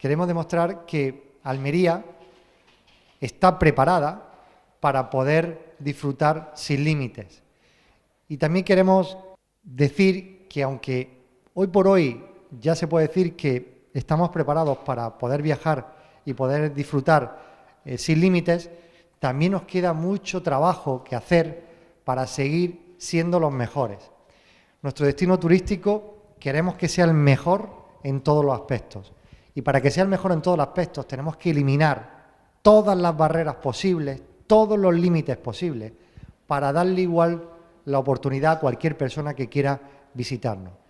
Queremos demostrar que Almería está preparada para poder disfrutar sin límites. Y también queremos decir que aunque hoy por hoy ya se puede decir que estamos preparados para poder viajar y poder disfrutar sin límites, también nos queda mucho trabajo que hacer para seguir siendo los mejores. Nuestro destino turístico queremos que sea el mejor en todos los aspectos. Y para que sea el mejor en todos los aspectos tenemos que eliminar todas las barreras posibles, todos los límites posibles, para darle igual la oportunidad a cualquier persona que quiera visitarnos.